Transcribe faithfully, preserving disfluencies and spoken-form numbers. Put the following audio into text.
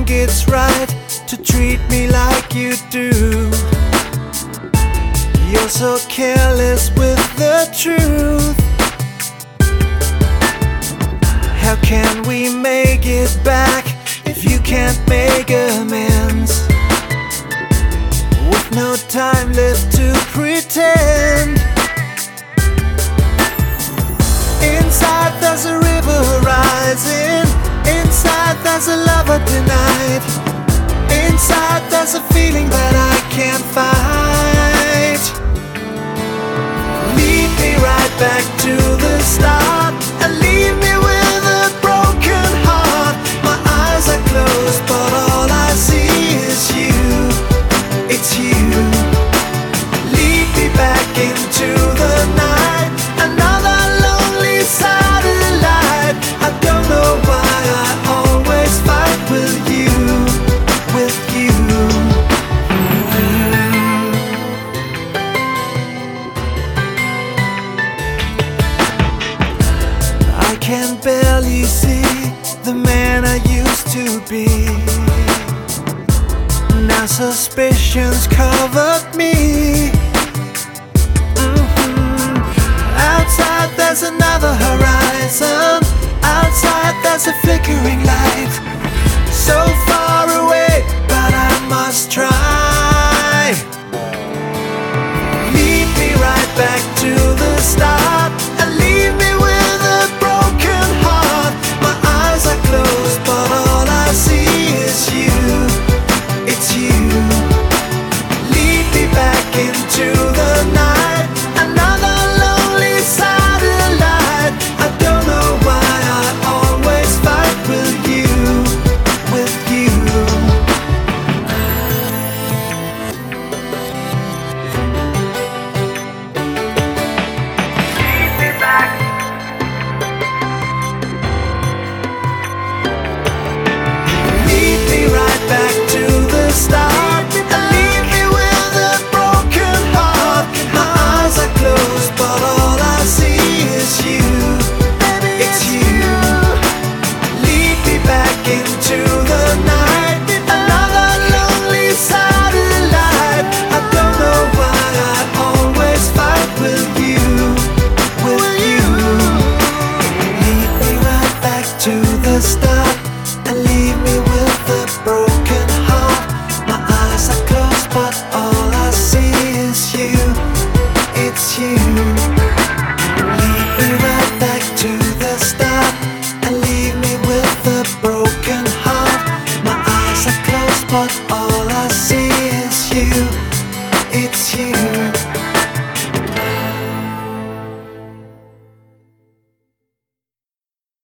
think it's right to treat me like you do. You're so careless with the truth. How can we make it back if you can't make amends? With no time left to pretend. Inside there's a river rising. Inside there's a lover denied. Inside there's a feeling that I can't fight. Lead me right back to the start and leave me with a broken heart. My eyes are closed but all I see is you. It's you. Lead me back into the night. Another lonely satellite. I don't know why I always fight with you. With you. I can barely see the man I used to be. Now suspicions covered me. Mm-hmm. Outside there's another horizon. Outside there's a flickering light. So far away, but I must try. Lead me right back to the start and leave me with a broken heart. My eyes are closed, but all I see is you. It's you. Lead me back into the night. Another lonely satellite. I don't know why I always fight with you. With you. Lead me back. Lead me right back to the start and leave me with a broken heart. My eyes are closed, but all I see is you. It's you. Lead me back into the night. Another lonely satellite. I don't know why I always fight with you. With you. Lead me right back to the start and leave me with a broken heart. My eyes are closed, but all I see is you. It's you. Lead me right back to the start and leave me with a broken heart. My eyes are closed, but all I see is you. It's you.